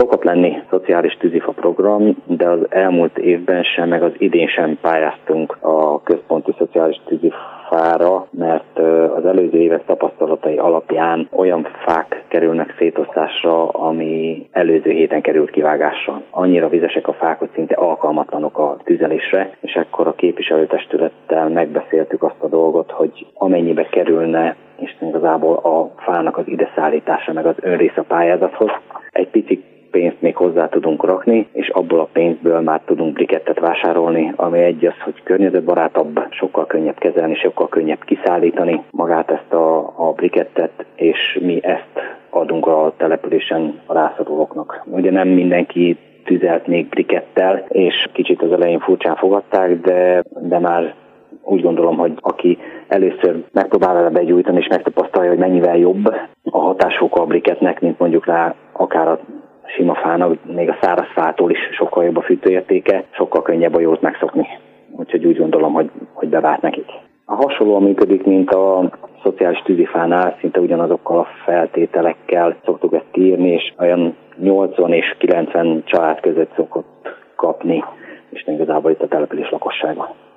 Szokott lenni szociális tűzifa program, de az elmúlt évben sem, meg az idén sem pályáztunk a központi szociális tűzifára, mert az előző évek tapasztalatai alapján olyan fák kerülnek szétosztásra, ami előző héten került kivágásra. Annyira vizesek a fák, hogy szinte alkalmatlanok a tüzelésre, és akkor a képviselőtestülettel megbeszéltük azt a dolgot, hogy amennyibe kerülne és igazából a fának az ide szállítása, meg az önrész a pályázathoz, egy pici pénzt még hozzá tudunk rakni, és abból a pénzből már tudunk brikettet vásárolni, ami egy az, hogy környezetbarátabb, sokkal könnyebb kezelni, sokkal könnyebb kiszállítani magát ezt a brikettet, és mi ezt adunk a településen a rászorulóknak. Ugye nem mindenki tüzelt még brikettel, és kicsit az elején furcsán fogadták, de már úgy gondolom, hogy aki először megpróbál vele begyújtani, és megtapasztalja, hogy mennyivel jobb a hatásfoka a briketnek, mint mondjuk rá akár a sima fának, még a száraz fától is sokkal jobb a fűtőértéke, sokkal könnyebb a jót megszokni. Úgyhogy úgy gondolom, hogy bevált nekik. A hasonlóan működik, mint a szociális tűzifánál, szinte ugyanazokkal a feltételekkel szoktuk ezt írni, és olyan 80 és 90 család között szokott kapni, és igazából itt a település lakossága.